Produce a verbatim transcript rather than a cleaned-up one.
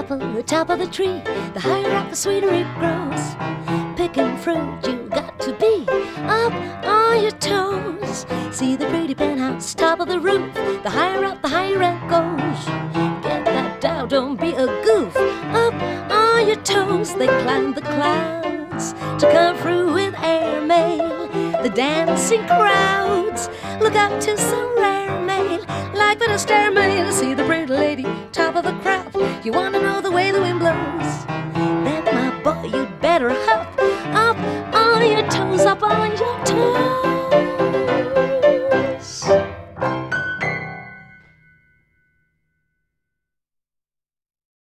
top of the top of the tree. The higher up, the sweeter it grows. Picking fruit, you got to be up on your toes. See the pretty penthouse, top of the roof. The higher up, the higher it goes. Get that down, don't be a goof. Up on your toes, they climb the clouds to come through with airmail. The dancing crowds look up to some rare mail. Like with a stairmail, see the pretty lady, top of the crowd. You wanna know the way the wind blows.